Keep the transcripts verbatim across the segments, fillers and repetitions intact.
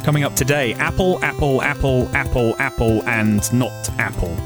Coming up today, Apple, Apple, Apple, Apple, Apple, and not Apple.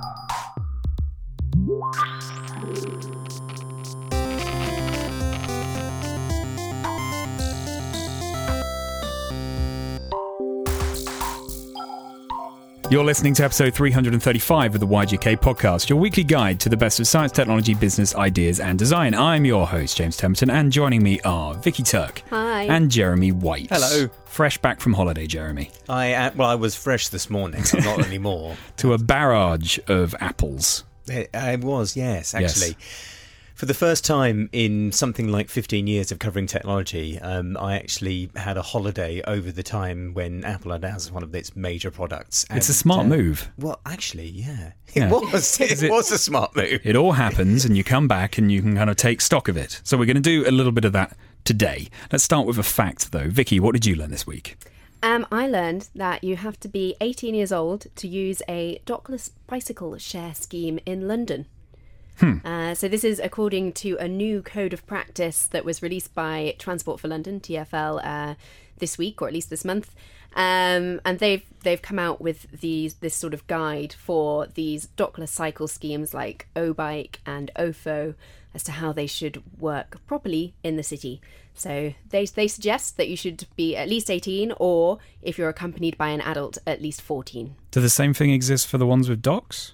You're listening to episode three hundred thirty-five of the Y G K podcast, your weekly guide to the best of science, technology, business, ideas and design. I'm your host, James Temperton, and joining me are Vicky Turk. Hi. And Jeremy White. Hello. Fresh back from holiday, Jeremy. I uh, Well, I was fresh this morning, I'm not anymore. To a barrage of apples. It, I was, yes, actually. Yes. For the first time in something like fifteen years of covering technology, um, I actually had a holiday over the time when Apple announced one of its major products. And, it's a smart uh, move. Well, actually, yeah. It yeah. was. It, it was a smart move. It all happens and you come back and you can kind of take stock of it. So we're going to do a little bit of that today. Let's start with a fact, though. Vicky, what did you learn this week? Um, I learned that you have to be eighteen years old to use a dockless bicycle share scheme in London. Hmm. Uh, so this is according to a new code of practice that was released by Transport for London, T F L, uh, this week, or at least this month. Um, and they've they've come out with these this sort of guide for these dockless cycle schemes like O-Bike and O F O as to how they should work properly in the city. So they they suggest that you should be at least eighteen, or if you're accompanied by an adult, at least fourteen. Do the same thing exist for the ones with docks?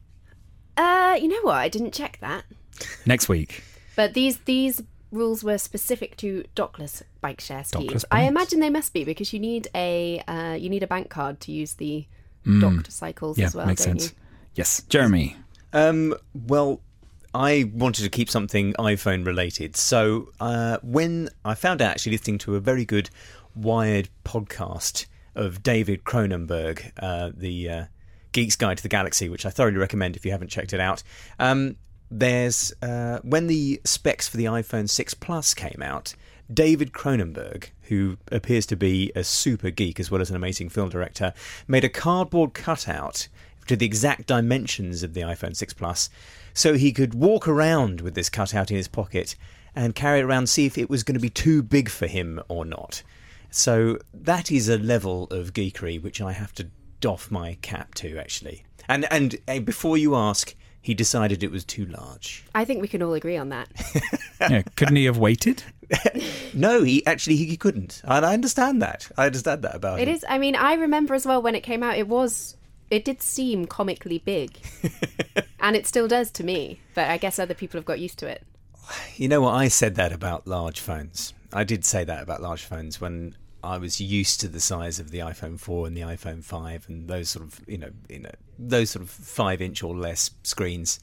Uh, you know what? I didn't check that. Next week. But these these rules were specific to dockless bike share schemes. Dockless I bikes. imagine they must be because you need a uh, you need a bank card to use the Mm. docked cycles yeah, as well. Makes don't sense. You? Yes, Jeremy. Um, well, I wanted to keep something iPhone related. So uh, when I found out, actually listening to a very good Wired podcast of David Cronenberg, uh, the uh, Geek's Guide to the Galaxy, which I thoroughly recommend if you haven't checked it out. Um, there's uh, when the specs for the iPhone six Plus came out, David Cronenberg, who appears to be a super geek as well as an amazing film director, made a cardboard cutout to the exact dimensions of the iPhone six Plus, so he could walk around with this cutout in his pocket and carry it around, see if it was going to be too big for him or not. So that is a level of geekery which I have to doff my cap to, actually. And and uh, before you ask, he decided it was too large. I think we can all agree on that. Yeah, couldn't he have waited? No, he actually he couldn't. And I understand that. I understand that about It him. is. I mean, I remember as well when it came out. It was. It did seem comically big, and it still does to me. But I guess other people have got used to it. You know what? I said that about large phones. I did say that about large phones when I was used to the size of the iPhone four and the iPhone five and those sort of, you know, you know, those sort of five inch or less screens.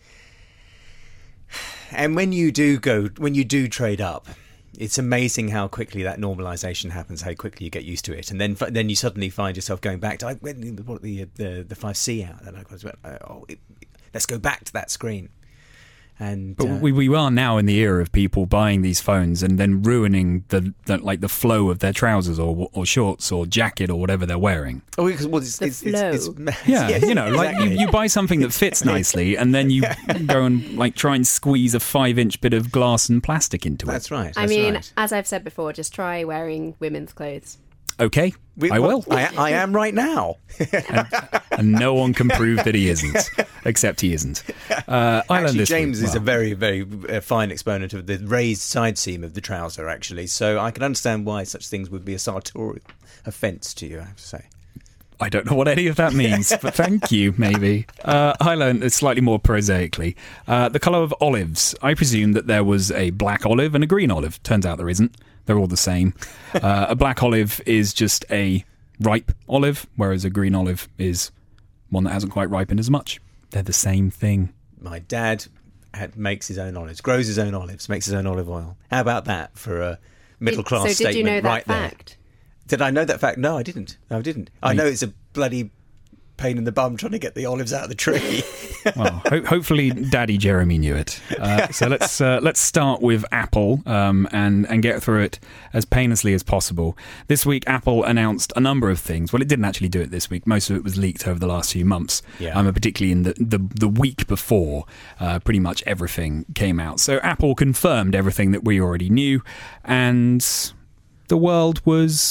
And when you do go, when you do trade up, it's amazing how quickly that normalization happens, how quickly you get used to it, and then then you suddenly find yourself going back to I went the the the five C out, and I was oh, it, let's go back to that screen. And But uh, we we are now in the era of people buying these phones and then ruining the, the like the flow of their trousers or or shorts or jacket or whatever they're wearing. Oh, because well, it's, The it's, it's, flow. it's Yeah, yeah, you know, like you, exactly. you buy something that fits nicely and then you go and like try and squeeze a five-inch bit of glass and plastic into it. That's right. I that's mean, right. as I've said before, just try wearing women's clothes. Okay, We- I well, will. I, I am right now. And no one can prove that he isn't, except he isn't. Uh, I learned Actually, this James week, is a well, very, very uh, fine exponent of the raised side seam of the trouser, actually. So I can understand why such things would be a sartorial offence to you, I have to say. I don't know what any of that means, but thank you, maybe. Uh, I learned it slightly more prosaically. Uh, the colour of olives. I presumed that there was a black olive and a green olive. Turns out there isn't. They're all the same. Uh, a black olive is just a ripe olive, whereas a green olive is one that hasn't quite ripened as much. They're the same thing. My dad had, makes his own olives, grows his own olives, makes his own olive oil. How about that for a middle-class so statement did you know that right fact? there? Did I know that fact? No, I didn't. No, I didn't. I Right. know it's a bloody pain in the bum trying to get the olives out of the tree. Well, ho- hopefully, Daddy Jeremy knew it. Uh, so let's uh, let's start with Apple um, and and get through it as painlessly as possible. This week, Apple announced a number of things. Well, it didn't actually do it this week. Most of it was leaked over the last few months. Yeah. Um, particularly in the the, the week before, uh, pretty much everything came out. So Apple confirmed everything that we already knew, and the world was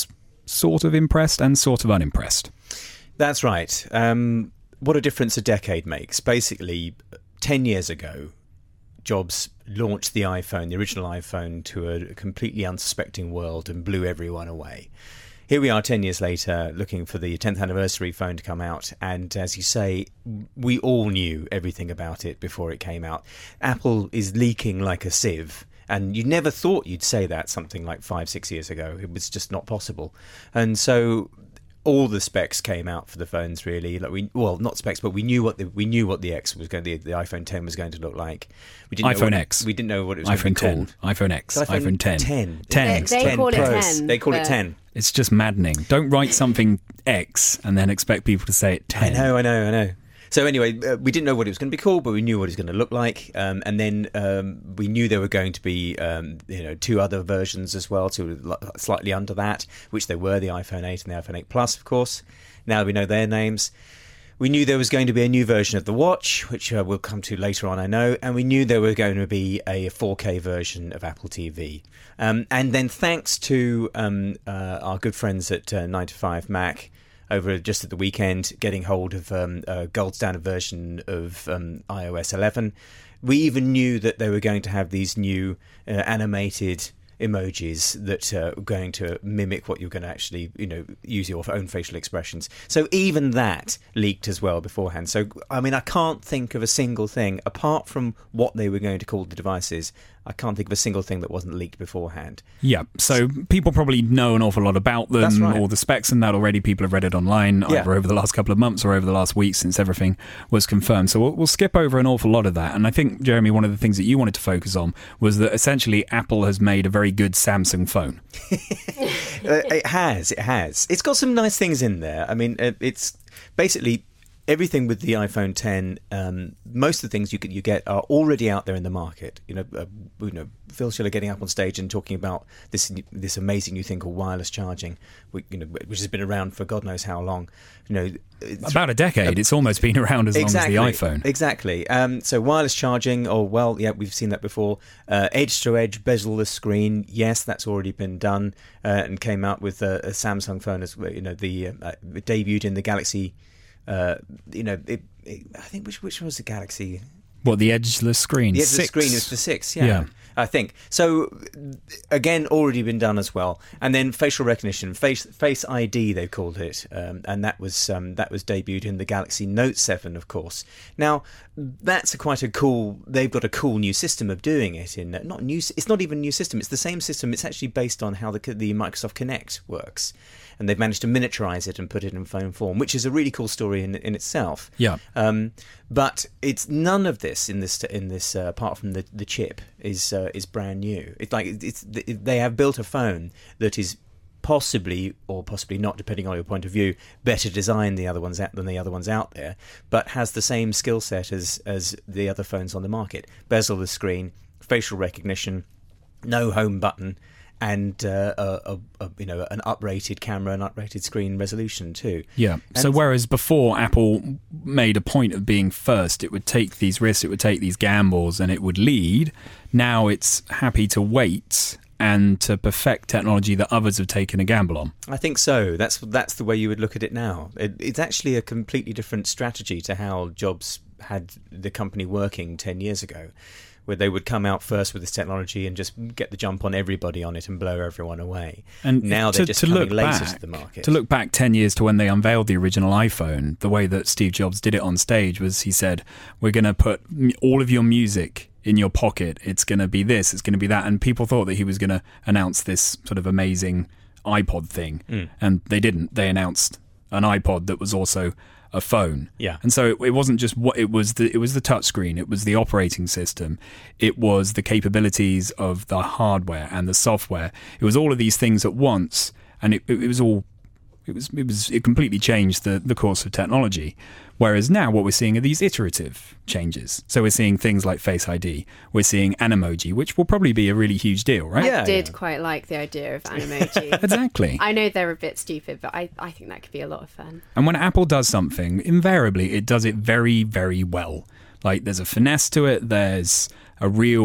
sort of impressed and sort of unimpressed. That's right. Um, what a difference a decade makes. Basically, ten years ago, Jobs launched the iPhone, the original iPhone, to a completely unsuspecting world and blew everyone away. Here we are ten years later, looking for the tenth anniversary phone to come out, and as you say, we all knew everything about it before it came out. Apple is leaking like a sieve, and you never thought you'd say that something like five, six years ago. It was just not possible. And so all the specs came out for the phones, really. Like we, well, not specs, but we knew what the we knew what the X was going to, the, the iPhone ten was going to look like. We didn't iPhone know what, X. We didn't know what it was iPhone going to be ten. called. iPhone X. iPhone, iPhone ten. ten. ten. They, they ten call it Pros. ten. They call it but- ten. It's just maddening. Don't write something X and then expect people to say it ten. I know, I know, I know. So anyway, uh, we didn't know what it was going to be called, but we knew what it was going to look like. Um, and then um, we knew there were going to be, um, you know, two other versions as well, two slightly under that, which there were, the iPhone eight and the iPhone eight Plus, of course. Now we know their names. We knew there was going to be a new version of the watch, which uh, we'll come to later on, I know. And we knew there were going to be a four K version of Apple T V. Um, and then thanks to um, uh, our good friends at uh, nine to five Mac, over just at the weekend, getting hold of um, a gold standard version of um, i O S eleven. We even knew that they were going to have these new uh, animated emojis that uh, are going to mimic what you're going to actually, you know, use your own facial expressions. So even that leaked as well beforehand. So, I mean, I can't think of a single thing, apart from what they were going to call the devices, I can't think of a single thing that wasn't leaked beforehand. Yeah, so people probably know an awful lot about them, That's right. or the specs and that already. People have read it online, Yeah. either over the last couple of months or over the last week since everything was confirmed. So we'll, we'll skip over an awful lot of that. And I think, Jeremy, one of the things that you wanted to focus on was that essentially Apple has made a very good Samsung phone. uh, it has, it has. It's got some nice things in there. I mean, uh, it's basically everything with the iPhone ten. Um, most of the things you get, you get are already out there in the market. You know, uh, you know, Phil Schiller getting up on stage and talking about this this amazing new thing called wireless charging, which, you know, which has been around for God knows how long. You know, it's, About a decade. Uh, it's almost been around as exactly, long as the iPhone. Exactly. Um, so wireless charging, or well, yeah, we've seen that before. Uh, edge-to-edge bezel-less screen, yes, that's already been done, uh, and came out with a, a Samsung phone as well. You know, the uh, it debuted in the Galaxy. Uh, you know, it, it, I think which which was the Galaxy. What, the edgeless screen? The edgeless Six. screen is the six, yeah, Yeah. I think. So, again, already been done as well. And then facial recognition, face face I D, they've called it, um, and that was um, that was debuted in the Galaxy Note seven, of course. Now, that's a quite a cool. They've got a cool new system of doing it. In not new, it's not even a new system. It's the same system. It's actually based on how the the Microsoft Kinect works. And they've managed to miniaturize it and put it in phone form, which is a really cool story in in itself. Yeah. Um, but it's none of this in this in this uh, apart from the, the chip is uh, is brand new. It's like it's they have built a phone that is possibly or possibly not, depending on your point of view, better designed the other ones out than the other ones out there, but has the same skill set as as the other phones on the market. Bezel-less screen, facial recognition, no home button. And uh, a, a, a, you know, an uprated camera, an uprated screen resolution too. Yeah. And so whereas before Apple made a point of being first, it would take these risks, it would take these gambles, and it would lead. Now it's happy to wait and to perfect technology that others have taken a gamble on. I think so. That's that's the way you would look at it now. It, it's actually a completely different strategy to how Jobs had the company working ten years ago, where they would come out first with this technology and just get the jump on everybody on it and blow everyone away. And now to, they're just to coming look later back, to the market. To look back ten years to when they unveiled the original iPhone, the way that Steve Jobs did it on stage was he said, we're going to put m- all of your music in your pocket. It's going to be this, it's going to be that. And people thought that he was going to announce this sort of amazing iPod thing. Mm. And they didn't. They announced an iPod that was also a phone. Yeah. And so it, it wasn't just what it was the it was the touch screen, it was the operating system, it was the capabilities of the hardware and the software. It was all of these things at once, and it, it, it was all it was it was it completely changed the, the course of technology. Whereas now what we're seeing are these iterative changes. So we're seeing things like Face I D, we're seeing Animoji, which will probably be a really huge deal, right? Yeah. I did quite like the idea of Animoji. Exactly. I know they're a bit stupid, but I, I think that could be a lot of fun. And when Apple does something, invariably it does it very, very well. Like there's a finesse to it, there's a real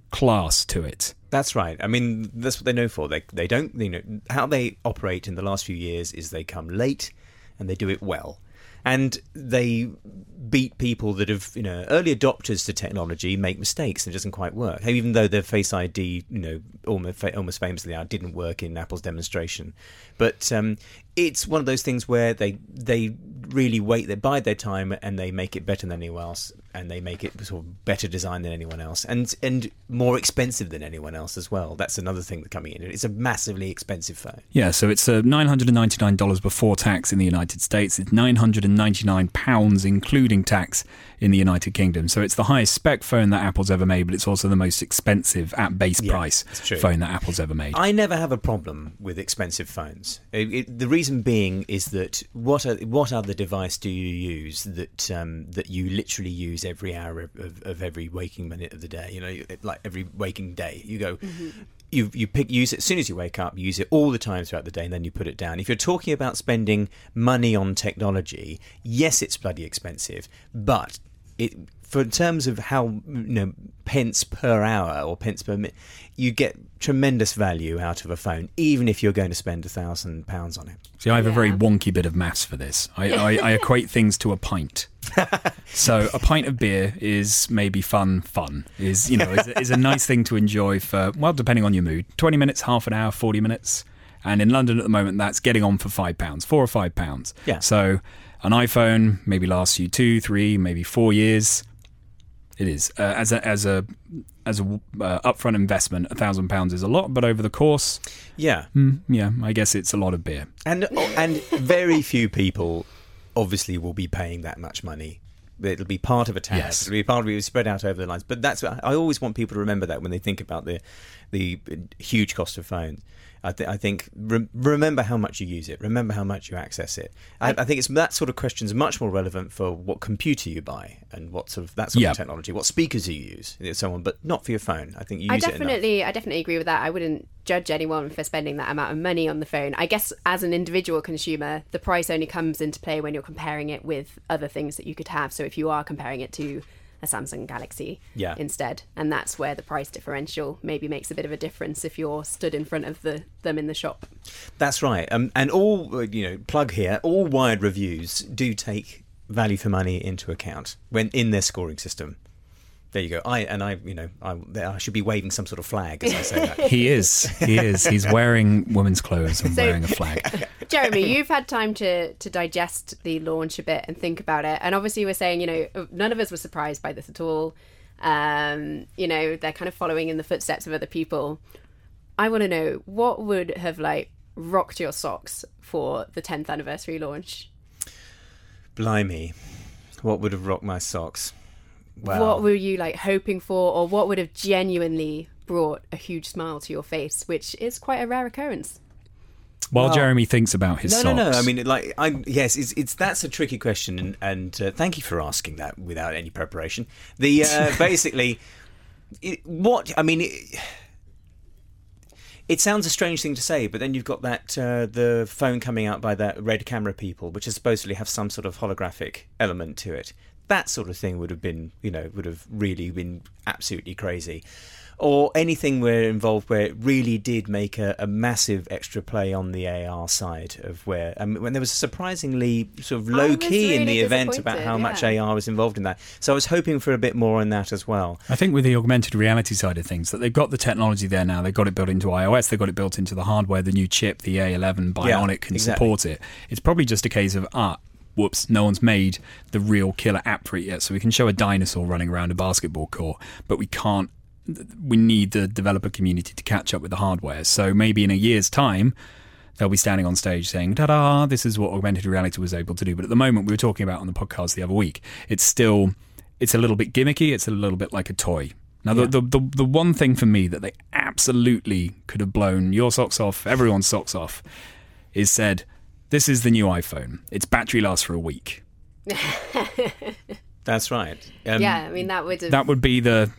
class to it. That's right. I mean, that's what they're known for. They they don't, you know, how they operate in the last few years is they come late and they do it well. And they beat people that have, you know, early adopters to technology make mistakes and it doesn't quite work. Even though their Face I D, you know, almost, almost famously now didn't work in Apple's demonstration. But um, it's one of those things where they they really wait, they bide their time and they make it better than anyone else. And they make it sort of better designed than anyone else, and and more expensive than anyone else as well. That's another thing that's coming in. It's a massively expensive phone. Yeah, so it's uh, nine hundred ninety-nine dollars before tax in the United States. It's nine hundred ninety-nine pounds including tax in the United Kingdom. So it's the highest spec phone that Apple's ever made, but it's also the most expensive at base Yeah, price it's true. phone that Apple's ever made. I never have a problem with expensive phones. It, it, the reason being is that what are, what other device do you use that um, that you literally use every hour of, of, of every waking minute of the day? You know, like every waking day, you go. Mm-hmm. You you pick use it as soon as you wake up. You use it all the time throughout the day, and then you put it down. If you're talking about spending money on technology, yes, it's bloody expensive, but it for in terms of how, you know, pence per hour or pence per minute, you get tremendous value out of a phone, even if you're going to spend a thousand pounds on it. See, I have Yeah. a very wonky bit of maths for this. I, I, I equate things to a pint. So a pint of beer is maybe fun, fun. Is, you know, is, is a nice thing to enjoy for, well, depending on your mood. twenty minutes, half an hour, forty minutes. And in London at the moment, that's getting on for five pounds, four or five pounds. Yeah. So an iPhone maybe lasts you two, three, maybe four years. It is. Uh, as a as a as a uh, upfront investment, a thousand pounds is a lot, but over the course, Yeah. mm, yeah, I guess it's a lot of beer. And and very few people obviously will be paying that much money. It'll be part of a tab. Yes. It'll be part of it spread out over the lines. But that's I always want people to remember that when they think about the the huge cost of phones. I, th- I think re- remember how much you use it. Remember how much you access it. I, I think it's that sort of question is much more relevant for what computer you buy and what sort of that sort Yeah. of technology, what speakers you use, and so on. But not for your phone. I think you I use it enough. definitely, I definitely agree with that. I wouldn't judge anyone for spending that amount of money on the phone. I guess as an individual consumer, the price only comes into play when you're comparing it with other things that you could have. So if you are comparing it to a Samsung Galaxy Yeah. instead, and that's where the price differential maybe makes a bit of a difference if you're stood in front of the them in the shop. That's right. Um, and all, uh, you know, plug here, all Wired reviews do take value for money into account when in their scoring system. There you go. I and I, you know, I, I should be waving some sort of flag as I say that. He is. He is. He's wearing women's clothes and So- wearing a flag. Jeremy, you've had time to to digest the launch a bit and think about it. And obviously you were saying, you know, none of us were surprised by this at all. Um, you know, they're kind of following in the footsteps of other people. I want to know, what would have, like, rocked your socks for the tenth anniversary launch? Blimey, what would have rocked my socks? Wow. What were you, like, hoping for, or what would have genuinely brought a huge smile to your face, which is quite a rare occurrence? While Well, Jeremy thinks about his no, socks. no, no. I mean, like, I yes, it's it's that's a tricky question, and, and uh, thank you for asking that without any preparation. The uh, basically, it, what I mean, it, it sounds a strange thing to say, but then you've got that uh, the phone coming out by that Red Camera people, which is supposedly have some sort of holographic element to it. That sort of thing would have been, you know, would have really been absolutely crazy. Or anything where involved where it really did make a, a massive extra play on the A R side of where, I mean, when there was surprisingly sort of low was key in really the event about disappointed, how much yeah. A R was involved in that. So I was hoping for a bit more on that as well. I think with the augmented reality side of things, that they've got the technology there now. They've got it built into iOS. They've got it built into the hardware. The new chip, the A eleven Bionic, can exactly. support it. It's probably just a case of, ah, whoops, no one's made the real killer app for it yet. So we can show a dinosaur running around a basketball court, but we can't. We need the developer community to catch up with the hardware. So maybe in a year's time, they'll be standing on stage saying, ta-da, this is what augmented reality was able to do. But at the moment, we were talking about on the podcast the other week, it's still, it's a little bit gimmicky. It's a little bit like a toy. Now, Yeah. the, the, the, the one thing for me that they absolutely could have blown your socks off, everyone's socks off, is said, this is the new iPhone. Its battery lasts for a week. That's right. Um, Yeah, I mean, that would have... That would be the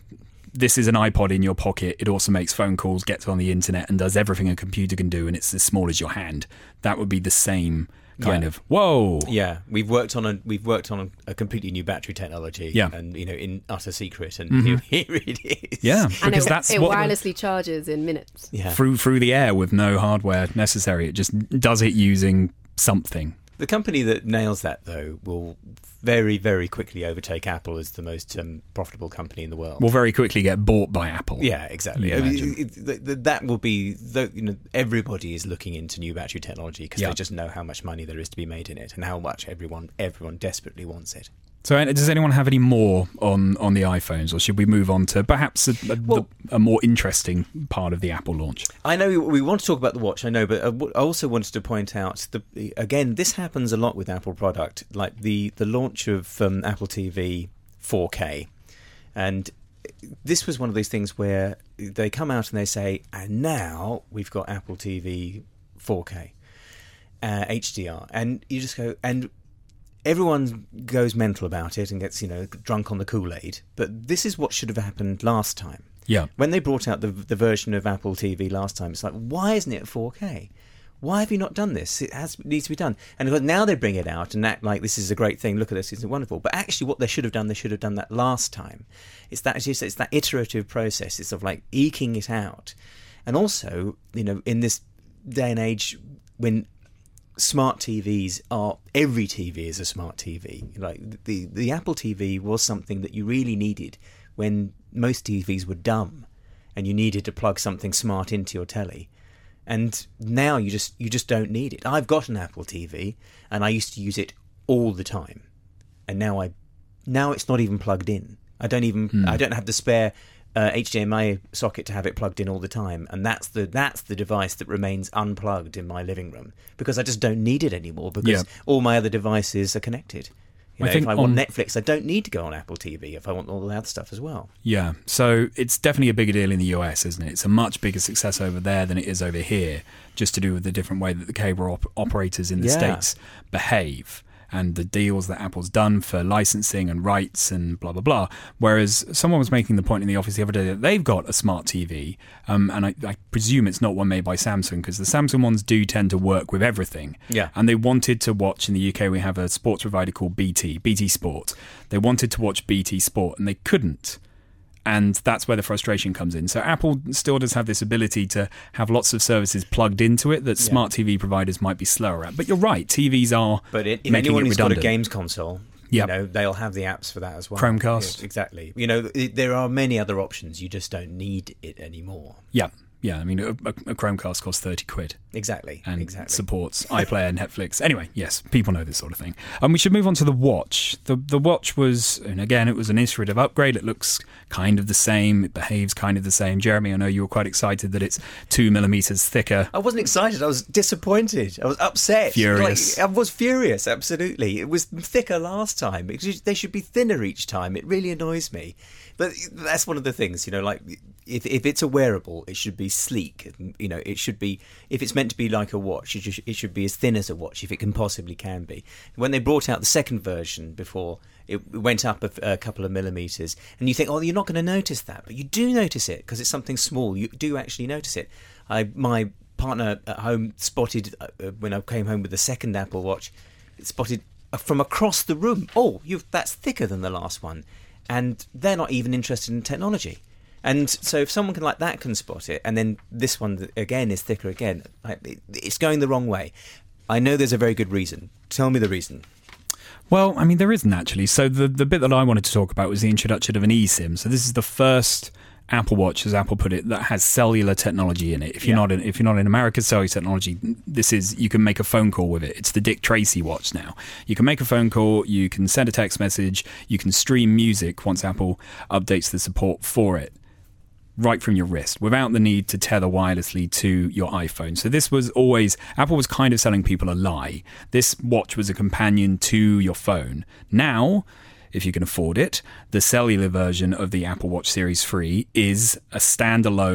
this is an iPod in your pocket. It also makes phone calls, gets on the internet, and does everything a computer can do, and it's as small as your hand. That would be the same kind Yeah. of whoa. Yeah, we've worked on a we've worked on a, a completely new battery technology. Yeah. and you know, in utter secret, and Mhm. here, here it is. Yeah, And because it, that's it what wirelessly charges in minutes. yeah. through through the air with no hardware necessary. It just does it using something. The company that nails that, though, will very, very quickly overtake Apple as the most um, profitable company in the world. Will very quickly get bought by Apple. Yeah, exactly. You I mean, imagine. it- it- th- that will be, the, you know, everybody is looking into new battery technology because Yeah. they just know how much money there is to be made in it and how much everyone everyone desperately wants it. So, uh, does anyone have any more on, on the iPhones, or should we move on to perhaps a, a, Well- the, a more interesting part of the Apple launch? I know we- we want to talk about the watch, I know, but I w- I also wanted to point out the again, this happens a lot with Apple product, like the the launch of um, Apple T V four K, and this was one of those things where they come out and they say, and now we've got Apple T V four K, uh, H D R, and you just go and. Everyone goes mental about it and gets, you know, drunk on the Kool-Aid. But this is what should have happened last time. Yeah. When they brought out the the version of Apple T V last time, it's like, why isn't it four K? Why have you not done this? It has it needs to be done. And now they bring it out and act like this is a great thing. Look at this, it's wonderful. But actually, what they should have done, they should have done that last time. It's that it's, it's that iterative process. It's of like eking it out. And also, you know, in this day and age when smart T Vs are, every T V is a smart T V. Like the the Apple T V was something that you really needed when most T Vs were dumb, and you needed to plug something smart into your telly. And now you just you just don't need it. I've got an Apple T V, and I used to use it all the time, and now I now it's not even plugged in. I don't even Hmm. I don't have the spare Uh, H D M I socket to have it plugged in all the time, and that's the that's the device that remains unplugged in my living room because I just don't need it anymore because Yeah. all my other devices are connected. You I know, think if I want on- Netflix, I don't need to go on Apple T V if I want all the other stuff as well. Yeah, so it's definitely a bigger deal in the U S, isn't it? It's a much bigger success over there than it is over here, just to do with the different way that the cable op- operators in the Yeah. States behave and the deals that Apple's done for licensing and rights and blah, blah, blah. Whereas someone was making the point in the office the other day that they've got a smart T V, um, and I, I presume it's not one made by Samsung, because the Samsung ones do tend to work with everything. Yeah. And they wanted to watch, in the U K we have a sports provider called B T, B T Sport. They wanted to watch B T Sport and they couldn't. And that's where the frustration comes in. So Apple still does have this ability to have lots of services plugged into it that Yeah. smart T V providers might be slower at. But you're right, T Vs are But it, if making anyone it who's got a redundant. games console, Yep. you know, they'll have the apps for that as well. Chromecast. Yeah, exactly. You know, it, there are many other options. You just don't need it anymore. Yeah, yeah. I mean, a, a a Chromecast costs thirty quid Exactly. and exactly. supports iPlayer, Netflix. Anyway, yes, people know this sort of thing. And we should move on to the watch. The the watch was, and again, it was an iterative upgrade. It looks kind of the same. It behaves kind of the same. Jeremy, I know you were quite excited that it's two millimeters thicker. I wasn't excited. I was disappointed. I was upset. Furious. Like, I was furious, absolutely. It was thicker last time. It should, they should be thinner each time. It really annoys me. But that's one of the things, you know, like if if it's a wearable, it should be sleek. You know, it should be, if it's meant to be like a watch, it should, it should be as thin as a watch if it can possibly can be. When they brought out the second version before, it went up a, a couple of millimeters, and you think, oh, you're not going to notice that, but you do notice it because it's something small. You do actually notice it. I my partner at home spotted uh, when I came home with the second Apple Watch, it spotted uh, from across the room. Oh, you that's thicker than the last one, and they're not even interested in technology. And so if someone can like that can spot it, and then this one again is thicker again, like, it, it's going the wrong way. I know there's a very good reason. Tell me the reason. Well, I mean, there isn't actually. So the, the bit that I wanted to talk about was the introduction of an eSIM. So this is the first Apple Watch, as Apple put it, that has cellular technology in it. If you're Yeah. not in, if you're not in America, cellular technology, this is, you can make a phone call with it. It's the Dick Tracy watch now. You can make a phone call, you can send a text message, you can stream music once Apple updates the support for it, right from your wrist, without the need to tether wirelessly to your iPhone. So this was always, Apple was kind of selling people a lie. This watch was a companion to your phone. Now, if you can afford it, the cellular version of the Apple Watch Series three is a standalone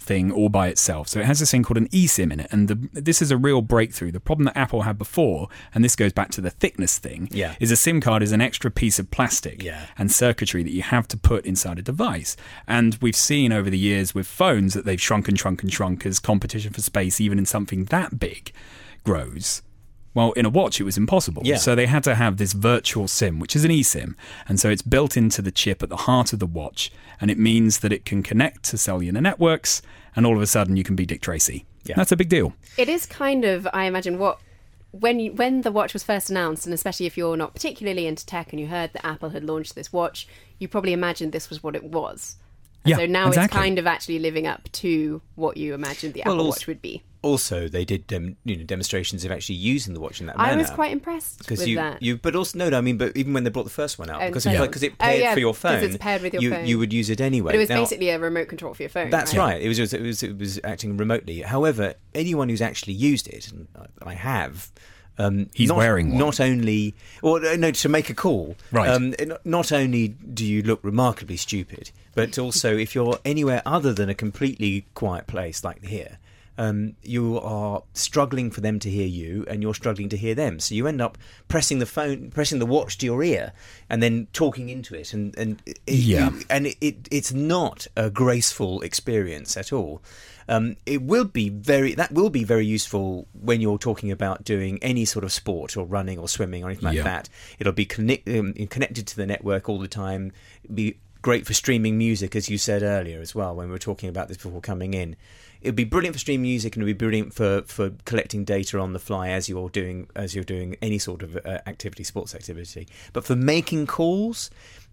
thing all by itself. So it has this thing called an eSIM in it, and the, this is a real breakthrough. The problem that Apple had before, and this goes back to the thickness thing, yeah. is a SIM card is an extra piece of plastic yeah. and circuitry that you have to put inside a device. And we've seen over the years with phones that they've shrunk and shrunk and shrunk as competition for space, even in something that big, grows. Well, in a watch, it was impossible. Yeah. So they had to have this virtual SIM, which is an eSIM. And so it's built into the chip at the heart of the watch. And it means that it can connect to cellular networks. And all of a sudden, you can be Dick Tracy. Yeah. That's a big deal. It is kind of, I imagine, what... When you, when the watch was first announced, and especially if you're not particularly into tech and you heard that Apple had launched this watch, you probably imagined this was what it was. And yeah, so now exactly. it's kind of actually living up to what you imagined the well, Apple also, Watch would be. Also, they did dem, you know, demonstrations of actually using the watch in that manner. I was quite impressed with you, that. You, but also, no, no, I mean, but even when they brought the first one out, Oh, because yeah. it, because it paired oh, yeah, for your phone, it's paired with your you, phone. you would use it anyway. But it was now, basically a remote control for your phone. That's right. right. It was, it was it was it was acting remotely. However, anyone who's actually used it, and I have. Um, He's not, wearing one. Not only, or no, to make a call. Right. Um, not only do you look remarkably stupid, but also if you're anywhere other than a completely quiet place like here, um, you are struggling for them to hear you, and you're struggling to hear them. So you end up pressing the phone, pressing the watch to your ear, and then talking into it, and and it, yeah, you, and it, it it's not a graceful experience at all. Um, it will be very that will be very useful when you're talking about doing any sort of sport or running or swimming or anything like yeah. that. It'll be connect, um, connected to the network all the time. It'll be great for streaming music, as you said earlier as well when we were talking about this before coming in. It'd be brilliant for streaming music, and it'd be brilliant for, for collecting data on the fly as you're doing as you're doing any sort of uh, activity, sports activity. But for making calls,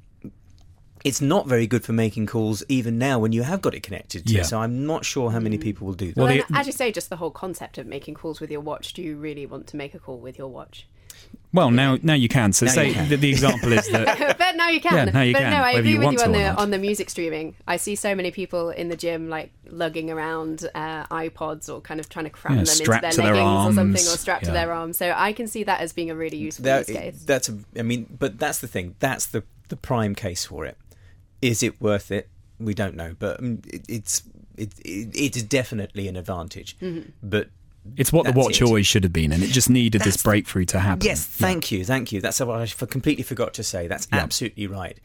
it's not very good for making calls even now when you have got it connected to. Yeah. So I'm not sure how many people will do that. Well, Well, and the- as you say, just the whole concept of making calls with your watch. Do you really want to make a call with your watch? Well, now now you can. So Now say you can. The, the example is that... But now you can. Yeah, now you but can, no, I whether agree you with want you on to or the not. on the music streaming. I see so many people in the gym like lugging around uh, iPods or kind of trying to cram Yeah, them into strapped their to their leggings or something, arms. or strapped to Yeah. their arms. So I can see that as being a really useful That- use case. That's a, I mean, but that's the thing. That's the the prime case for it. Is it worth it? We don't know, but um, it, it's it, it it's definitely an advantage. Mm-hmm. But It's what the That's watch it. always should have been, and it just needed this That's- breakthrough to happen. yes, thank you, thank you. That's what I f- completely forgot to say. That's Yeah. absolutely right.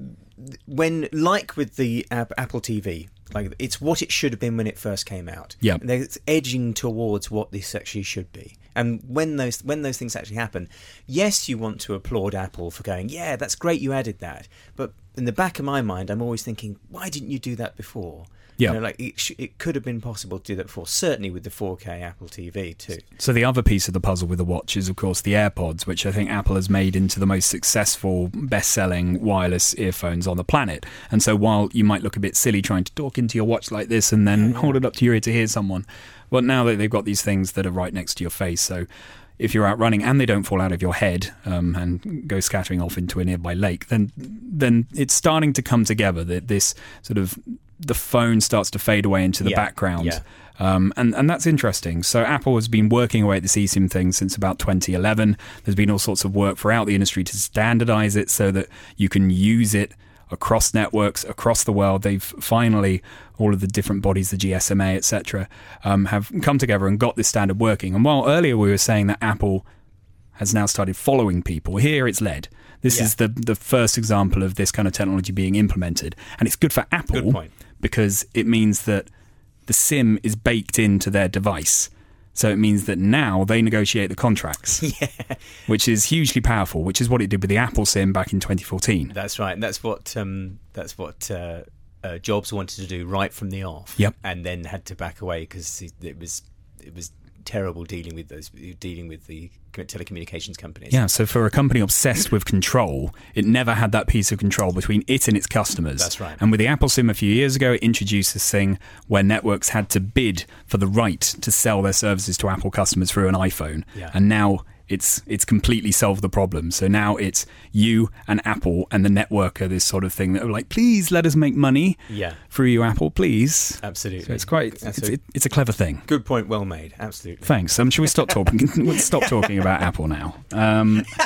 When, like with the App- Apple T V, like it's what it should have been when it first came out. Yeah. And it's edging towards what this actually should be. And when those when those things actually happen, yes, you want to applaud Apple for going, yeah, that's great, you added that. But in the back of my mind, I'm always thinking, why didn't you do that before? Yeah. You know, like it, sh- it could have been possible to do that before. Certainly with the four K Apple T V too. So the other piece of the puzzle with the watch is, of course, the AirPods, which I think Apple has made into the most successful, best-selling wireless earphones on the planet. And so while you might look a bit silly trying to talk into your watch like this and then hold it up to your ear to hear someone, well, now that they've got these things that are right next to your face, so if you're out running and they don't fall out of your head um, and go scattering off into a nearby lake, then then it's starting to come together that this sort of the phone starts to fade away into the Yeah, background. yeah. Um, and, and that's interesting. So Apple has been working away at this eSIM thing since about twenty eleven. There's been all sorts of work throughout the industry to standardize it so that you can use it across networks, across the world. They've finally, all of the different bodies, the G S M A, et cetera, um, have come together and got this standard working. And while earlier we were saying that Apple has now started following people, here it's led. This Yeah. is the the first example of this kind of technology being implemented. And it's good for Apple Good point. because it means that the SIM is baked into their device. So it means that now they negotiate the contracts, Yeah. which is hugely powerful, which is what it did with the Apple SIM back in twenty fourteen. That's right, and that's what um, that's what uh, uh, Jobs wanted to do right from the off. Yep. And then had to back away because it was it was terrible dealing with those dealing with the telecommunications companies. Yeah, so for a company obsessed with control, it never had that piece of control between it and its customers. That's right. And with the Apple SIM a few years ago, it introduced this thing where networks had to bid for the right to sell their services to Apple customers through an iPhone. Yeah. And now it's it's completely solved the problem. So now it's you and Apple and the network are this sort of thing that are like, please let us make money Yeah. through you, Apple, please. Absolutely. So it's quite, That's it's, a it, it's a clever thing. good point, well made. Absolutely. Thanks. Um, should we stop talking? Let's stop talking about Apple now. Um,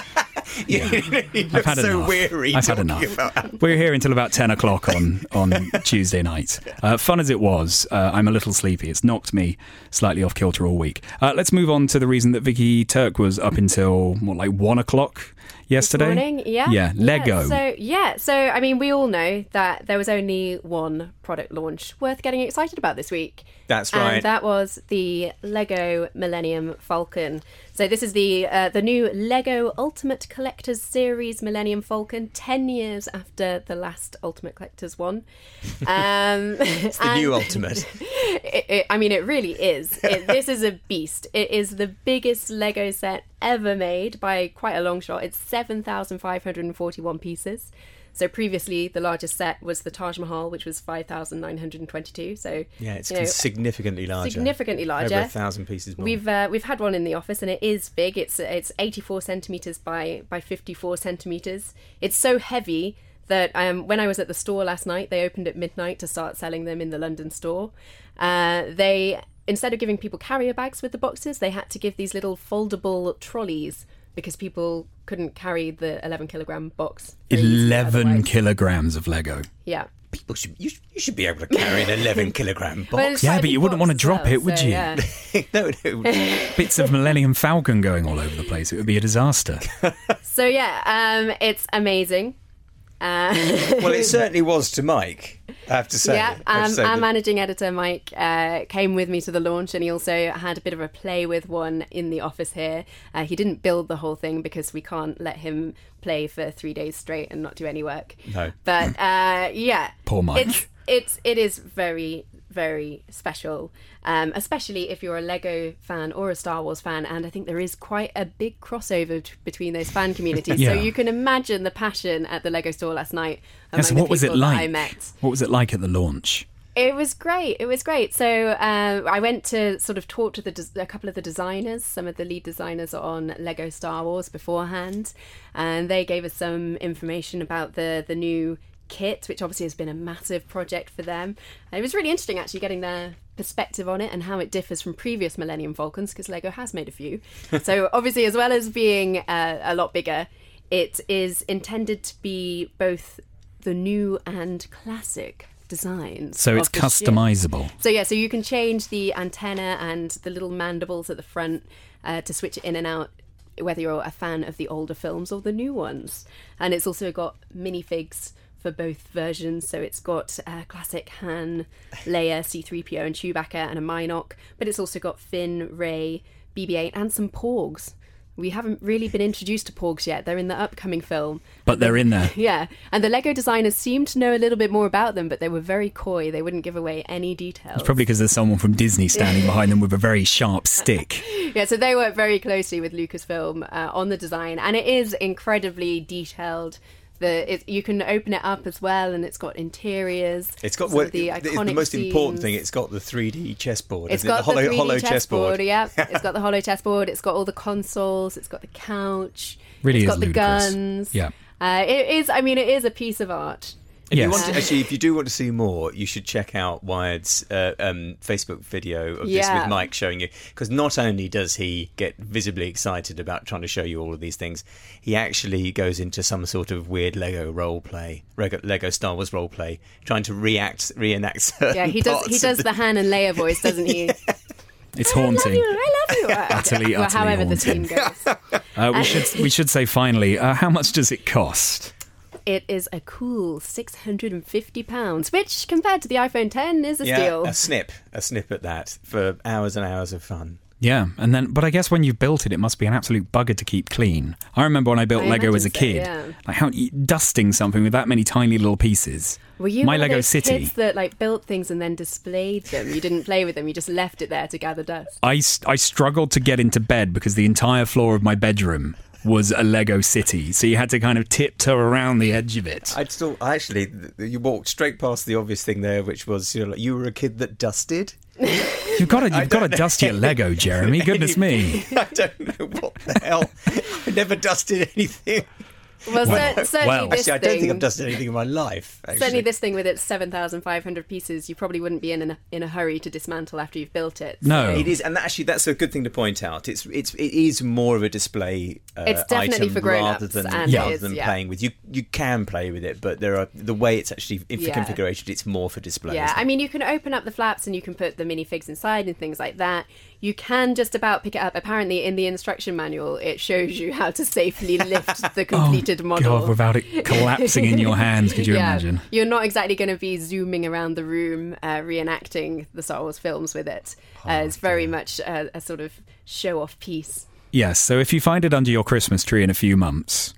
you, you look I've had so enough. weary. I've had talking enough. about- We're here until about ten o'clock on, on Tuesday night. Uh, fun as it was, uh, I'm a little sleepy. It's knocked me slightly off kilter all week. Uh, let's move on to the reason that Vicky Turk was up until, what, like one o'clock yesterday? This morning, yeah. Yeah, Lego. Yeah, so, yeah, so, I mean, we all know that there was only one product launch worth getting excited about this week. That's right. And that was the Lego Millennium Falcon. So this is the uh, the new Lego Ultimate Collector's Series Millennium Falcon, ten years after the last Ultimate Collector's one. Um, It's the new Ultimate. It, it, I mean, it really is. It, this is a beast. It is the biggest Lego set ever made by quite a long shot. It's seven thousand five hundred forty-one pieces. So previously, the largest set was the Taj Mahal, which was five thousand nine hundred twenty-two. So Yeah, it's you know, significantly larger. significantly larger. Over a thousand pieces more. We've uh, we've had one in the office, and it is big. It's it's eighty-four centimeters by by fifty-four centimeters. It's so heavy that um, when I was at the store last night, they opened at midnight to start selling them in the London store. Uh, they instead of giving people carrier bags with the boxes, they had to give these little foldable trolleys because people couldn't carry the eleven kilogram box. very easily eleven otherwise. kilograms of Lego. Yeah. People should you, should you should be able to carry an eleven kilogram But box. it's Yeah, quite a but you big wouldn't box want to as drop well, it, would so, you? yeah. no, no. Bits of Millennium Falcon going all over the place. It would be a disaster. So yeah, um, it's amazing. Uh, Well, it certainly was to Mike, I have to say. Yeah, I have to um, say our that- managing editor Mike uh, came with me to the launch, and he also had a bit of a play with one in the office here. Uh, he didn't build the whole thing because we can't let him play for three days straight and not do any work. No. But uh, yeah, Poor Mike. It's it's it is very very special, um, especially if you're a Lego fan or a Star Wars fan, and I think there is quite a big crossover t- between those fan communities. Yeah. So you can imagine the passion at the Lego store last night among Yes, the what was it people that I like? met. What was it like at the launch? It was great. It was great. So uh, I went to sort of talk to the des- a couple of the designers, some of the lead designers on Lego Star Wars beforehand, and they gave us some information about the the new kit, which obviously has been a massive project for them. And it was really interesting actually getting their perspective on it and how it differs from previous Millennium Falcons, because Lego has made a few. So obviously, as well as being uh, a lot bigger, it is intended to be both the new and classic designs. So it's of the ship. customizable. So yeah, so you can change the antenna and the little mandibles at the front uh, to switch it in and out, whether you're a fan of the older films or the new ones. And it's also got minifigs for both versions. So it's got uh, classic Han, Leia, C three P O and Chewbacca and a Minoc, but it's also got Finn, Rey, B B eight and some Porgs. We haven't really been introduced to Porgs yet. They're in the upcoming film. But they're in there. Yeah, and the Lego designers seemed to know a little bit more about them, but they were very coy. They wouldn't give away any details. Probably because there's someone from Disney standing behind them with a very sharp stick. Yeah, so they work very closely with Lucasfilm uh, on the design, and it is incredibly detailed. The it, you can open it up as well, and it's got interiors. It's got some what, of the the, iconic the most important scenes. thing. It's got the three D chessboard. It's isn't got it? the hollow, the three D hollow chessboard. chessboard. Yeah, it's got the hollow chessboard. It's got all the consoles. It's got the couch. Really it's is got the ludicrous. guns. Yeah. uh, it is. I mean, it is a piece of art. If Yes. you want to, actually, if you do want to see more, you should check out Wired's uh, um, Facebook video of this Yeah. with Mike showing you. Because not only does he get visibly excited about trying to show you all of these things, he actually goes into some sort of weird Lego role play, Lego, Lego Star Wars role play, trying to react, reenact certain Yeah, he does. parts He of does the- the Han and Leia voice, doesn't he? It's I love haunting. you. I love you. Utterly, Well, utterly however the haunting. theme goes. Uh, we should we should say finally, uh, how much does it cost? It is a cool six hundred fifty pounds, which compared to the iPhone ten is a Yeah, steal. a snip, a snip at that for hours and hours of fun. Yeah, and then, but I guess when you've built it, it must be an absolute bugger to keep clean. I remember when I built I Lego as a imagine so, kid, yeah. like how dusting something with that many tiny little pieces. Were you My one of Lego those City. kids that like built things and then displayed them? You didn't play with them. You just left it there to gather dust. I, s- I struggled to get into bed because the entire floor of my bedroom was a Lego city, so you had to kind of tiptoe around the edge of it. I'd still actually, th- you walked straight past the obvious thing there, which was you know, like, you were a kid that dusted. You've got to you've got to dust your Lego, Jeremy. Goodness me. I don't know what the hell. I never dusted anything. Well, Well, cer- certainly well. this Actually, I don't thing, think I've done anything in my life. Actually. certainly this thing with its seven thousand five hundred pieces, you probably wouldn't be in a, in a hurry to dismantle after you've built it. So No. It is, and actually, that's a good thing to point out. It's it's it is more of a display. Uh, It's definitely item for grown-ups, rather than and it rather is, than yeah. playing with. You you can play with it, but there are the way it's actually if Yeah. configured. It's more for display. Yeah, isn't it? I mean, you can open up the flaps and you can put the minifigs inside and things like that. You can just about pick it up. Apparently, in the instruction manual, it shows you how to safely lift the completed model. God, without it collapsing in your hands, could you yeah, imagine? You're not exactly going to be zooming around the room, uh, reenacting the Star Wars films with it. Uh, it's very much a, a sort of show-off piece. Yes, so if you find it under your Christmas tree in a few months,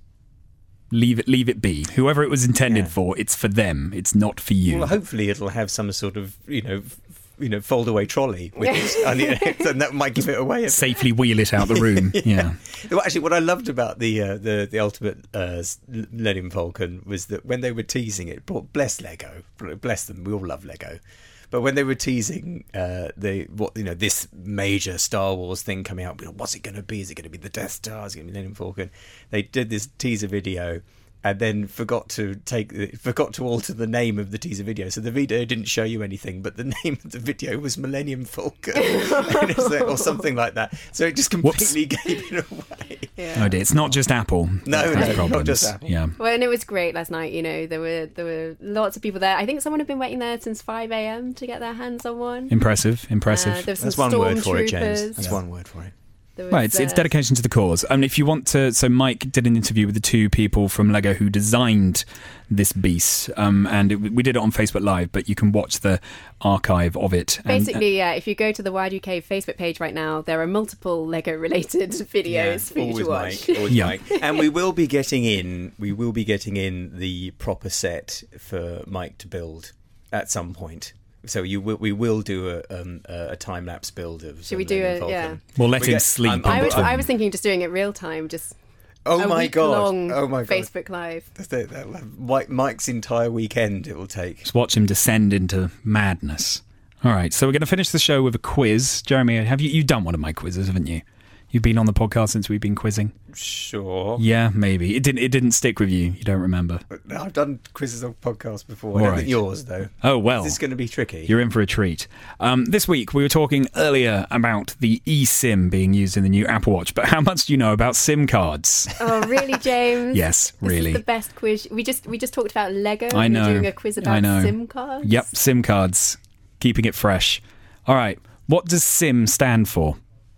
leave it leave it be. Whoever it was intended Yeah. for, it's for them. It's not for you. Well, hopefully it'll have some sort of you know f- you know fold away trolley with it, and, it- and that might give it away. A Safely wheel it out the room. yeah. Well, actually, what I loved about the uh, the the Ultimate uh, Millennium Falcon was that when they were teasing it, bless Lego, bless them, we all love Lego. But when they were teasing uh, the what you know this major Star Wars thing coming out, you know, what's it going to be? Is it going to be the Death Star? Is it going to be Millennium Falcon? They did this teaser video. And then forgot to take forgot to alter the name of the teaser video, so the video didn't show you anything, but the name of the video was Millennium Falcon, And it was like- or something like that. So it just completely gave it away. Yeah. Oh dear, it's not just Apple. No, that has no, not problems. just Apple. Yeah. Well, and it was great last night. You know, there were there were lots of people there. I think someone had been waiting there since five a.m. to get their hands on one. Impressive, impressive. Uh, there was some That's one word for it, James. stormtroopers. That's one word for it. There was, Right, it's, it's uh, dedication to the cause. And if you want to, so Mike did an interview with the two people from Lego who designed this beast, um, and it, we did it on Facebook Live, but you can watch the archive of it. And- Basically, yeah, if you go to the Wired U K Facebook page right now, there are multiple Lego-related videos for you always to watch. Mike, always Yeah. Mike. And we will be getting in. We will be getting in the proper set for Mike to build at some point. So you will, we will do a um, a time lapse build of. Should we do Millennium a- Falcon. yeah. We'll let We him get- sleep. I'm- on I the was, top. I was thinking just doing it real time, just Oh a my week god! long Oh my god! Facebook Live. That's it, that'll have Mike, Mike's entire weekend. It will take. Just watch him descend into madness. All right, so we're going to finish the show with a quiz. Jeremy, have you you've done one of my quizzes, haven't you? You've been on the podcast since we've been quizzing. Sure. Yeah, maybe it didn't. It didn't stick with you. You don't remember. I've done quizzes on podcasts before. All I don't right. think yours though. Oh well. This is going to be tricky. You're in for a treat. Um, this week, we were talking earlier about the eSIM being used in the new Apple Watch, but how much do you know about SIM cards? Oh, really, James? Yes, This really. is the best quiz. We just we just talked about Lego. I and know. We're doing a quiz I about know. SIM cards. Yep, SIM cards. Keeping it fresh. All right, what does SIM stand for?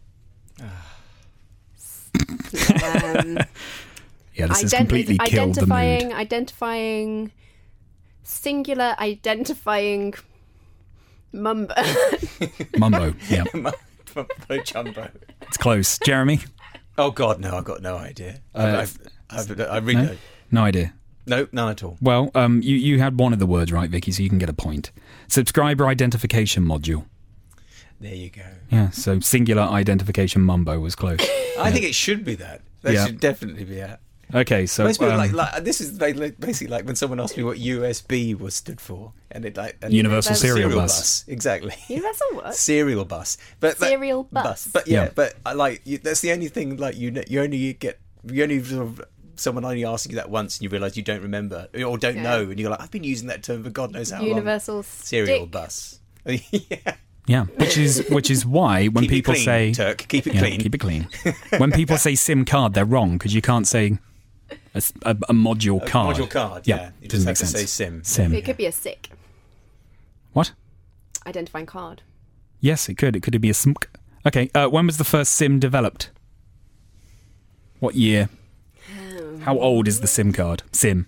Um, Yeah, this has ident- completely killed the identifying, mood. identifying, singular identifying mumbo. Mumbo, yeah. Mumbo jumbo. It's close. Jeremy? Oh God, no! I've got no idea. Uh, I've, I've, I've, I really No? don't. No idea. No, none at all. Well, um, you, you had one of the words right, Vicky, so you can get a point. Subscriber identification module. There you go. Yeah, so singular identification mumbo was close. I think it should be that. That Yeah. should definitely be that. Okay, so Most people um, like, like this is like, like, basically like when someone asked me what U S B was stood for, and it like and Universal Serial Serial Bus. exactly. Universal what? Serial bus, but but- Serial bus. But yeah, Yeah. but I like you, that's the only thing. Like you, kn- you only get you only sort of someone only asking you that once, and you realise you don't remember or don't Yeah. know, and you're like, I've been using that term for God knows how long. Universal Serial stick. bus. yeah. yeah, which is which is why when Keep it people clean, say Turk, keep it yeah, clean. keep it clean. When people say SIM card, they're wrong because you can't say a, s- a- a module A card. module card. Yeah, Yeah, you doesn't just make have to sense. say SIM. SIM. It could be a S I C, What? identifying card. Yes, it could. It could be a S M C. Okay, uh, when was the first SIM developed? What year? How old is the SIM card? SIM.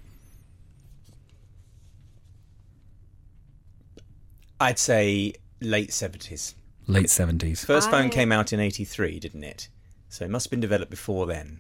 I'd say late seventies. Late seventies. First phone I- came out in eighty-three, didn't it? So it must have been developed before then.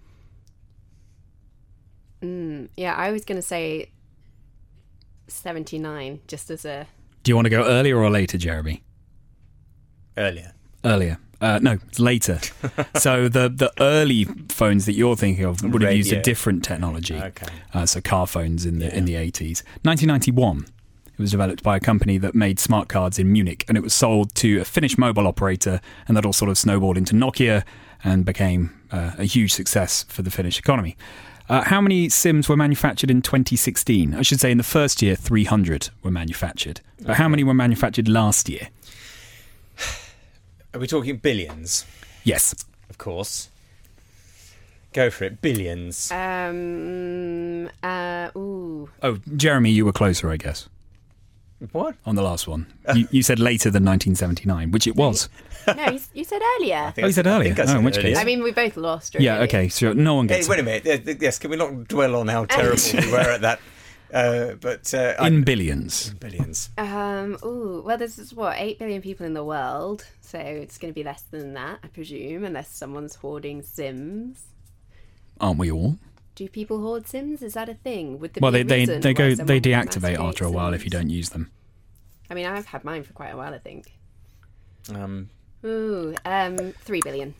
Yeah, I was going to say seventy-nine, just as a... Do you want to go earlier or later, Jeremy? Earlier. Earlier. Uh, no, it's later. So the the early phones that you're thinking of would have used a Radio. different technology. Okay. Uh, so car phones in the Yeah. in the eighties. nineteen ninety-one. It was developed by a company that made smart cards in Munich, and it was sold to a Finnish mobile operator, and that all sort of snowballed into Nokia and became uh, a huge success for the Finnish economy. Uh, how many Sims were manufactured in twenty sixteen? I should say in the first year, three hundred were manufactured. But how many were manufactured last year? Are we talking billions? Yes. Of course. Go for it. Billions. Um. Uh. Ooh. Oh, Jeremy, you were closer, I guess, What? on the last one. You, you said later than nineteen seventy-nine, which it was. No, you, you said earlier. I think Oh, you I- said I earlier. think I Oh, said in which earlier. case- I mean, we both lost. Yeah, really. okay, so no one Hey, gets wait a minute. Uh, Yes, can we not dwell on how terrible we were at that? Uh, but uh, in I- billions. billions. Um. Ooh. Well, there's is what eight billion people in the world, so it's going to be less than that, I presume, unless someone's hoarding Sims. Aren't we all? Do people hoard Sims? Is that a thing? Would there Well, be they a they, reason they why go someone they would mass deactivate create after a while if you Sims? don't use them. I mean, I've had mine for quite a while, I think. Um, Ooh. Um. Three billion.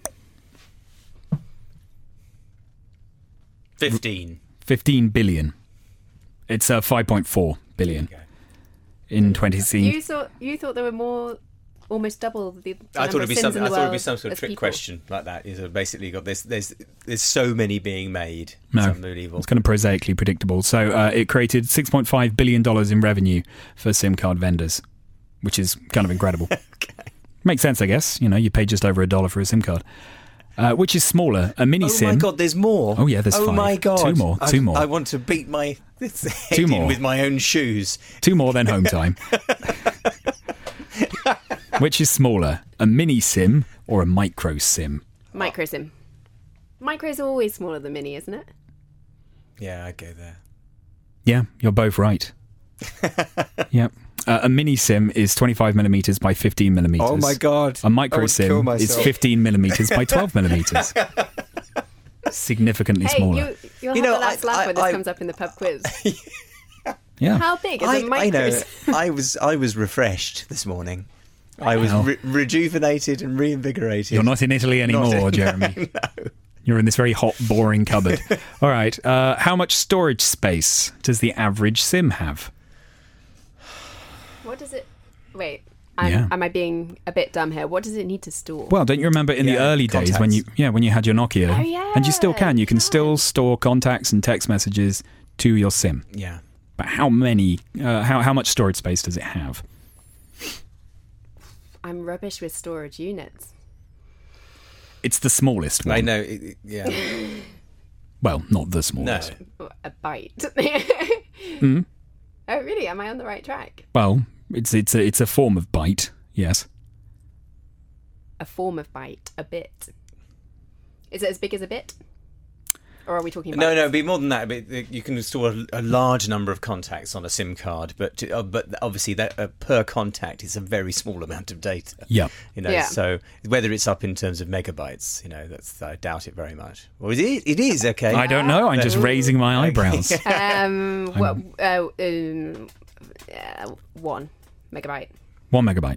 Fifteen. Fifteen billion. It's uh, five point four billion Okay. in twenty sixteen. You thought you thought there were more, almost double the. the I number thought it'd of be Sims something. in I the thought it'd be world some sort of as trick people. question like that. Is basically got there's there's there's so many being made. No, It's unbelievable. it's kind of prosaically predictable. So uh, it created six point five billion dollars in revenue for SIM card vendors, which is kind of incredible. Okay. Makes sense, I guess. You know, you pay just over a dollar for a SIM card, uh, which is smaller. A mini Oh SIM. my god, there's more. Oh, yeah, there's Oh five. my god, Two more, I, two more. I want to beat my head Two in more. with my own shoes. Two more than home time. Which is smaller, a mini SIM or a micro SIM? Micro Sim. Micro's always smaller than mini, isn't it? Yeah, I go there. Yeah, you're both right. Yep. Uh, a mini SIM is twenty-five millimeters by fifteen millimeters. Oh my god, A micro I would kill SIM is myself. fifteen millimeters by twelve millimeters. Significantly Hey, smaller. you, you'll You have know, the last I- laugh I- when this I- comes up in the pub quiz. Yeah. How big is I, a micro I know. Sim? I was I was refreshed this morning. I was Well. re- rejuvenated and reinvigorated. You're not in Italy anymore, Not in- Jeremy. You're in this very hot, boring cupboard. All right. Uh, how much storage space does the average SIM have? What does it? Wait, I'm, Yeah. am I being a bit dumb here? What does it need to store? Well, don't you remember in the Yeah, early days when contacts. you, yeah, when you had your Nokia, Oh, yeah, and you still can, you can yeah. still store contacts and text messages to your SIM. Yeah. But how many? Uh, how how much storage space does it have? I'm rubbish with storage units. It's the smallest one. I know. It, it- yeah. Well, not the No. smallest. A byte. Hmm? Oh, really? Am I on the right track? Well, it's it's a it's a form of byte. Yes. A form of byte, a bit. Is it as big as a bit? Or are we talking about No, no, it'd be more than that. But you can store a, a large number of contacts on a SIM card, but uh, but obviously that uh, per contact is a very small amount of data. Yeah. You know, Yeah. so whether it's up in terms of megabytes, you know, that's I doubt it very much. Well, it is. It is okay. I don't know. I'm just Ooh. raising my eyebrows. Um, well, uh, um, uh, one megabyte. One megabyte.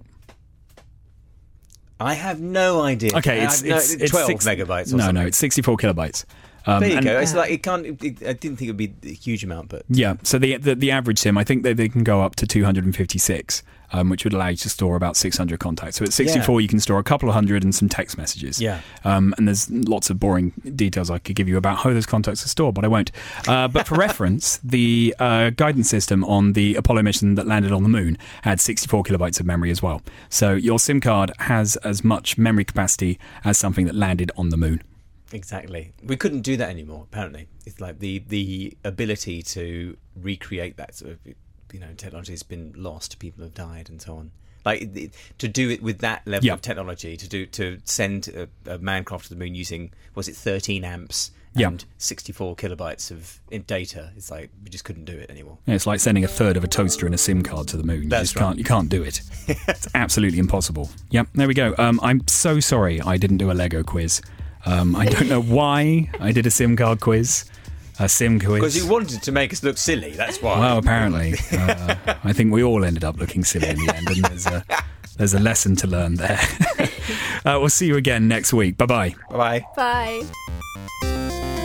I have no idea. Okay, I it's have no- it's, it's twelve six, megabytes. Or no, something. no, it's sixty-four kilobytes. Um, There you and- go. It's like it can't. It, I didn't think it would be a huge amount, but Yeah, so the, the the average SIM, I think that they can go up to two hundred fifty-six, um, which would allow you to store about six hundred contacts. So at sixty-four, Yeah. you can store a couple of hundred and some text messages. Yeah. Um, and there's lots of boring details I could give you about how those contacts are stored, but I won't. Uh, but for reference, the uh, guidance system on the Apollo mission that landed on the moon had sixty-four kilobytes of memory as well. So your SIM card has as much memory capacity as something that landed on the moon. exactly. We couldn't do that anymore. Apparently, it's like the the ability to recreate that sort of you know technology has been lost. People have died and so on. Like the- to do it with that level Yeah. of technology, to do to send a, a mancraft to the moon using was it thirteen amps Yeah. and sixty-four kilobytes of in data. It's like we just couldn't do it anymore. Yeah, it's like sending a third of a toaster and a SIM card to the moon. You That's just right. can't. You can't do it. It's absolutely impossible. Yep, there we go. Um, I'm so sorry I didn't do a Lego quiz. Um, I don't know why I did a SIM card quiz, a SIM quiz. Because you wanted to make us look silly. That's why. Well, apparently, uh, I think we all ended up looking silly in the end, and there's a there's a lesson to learn there. uh, we'll see you again next week. Bye bye. Bye bye. Bye.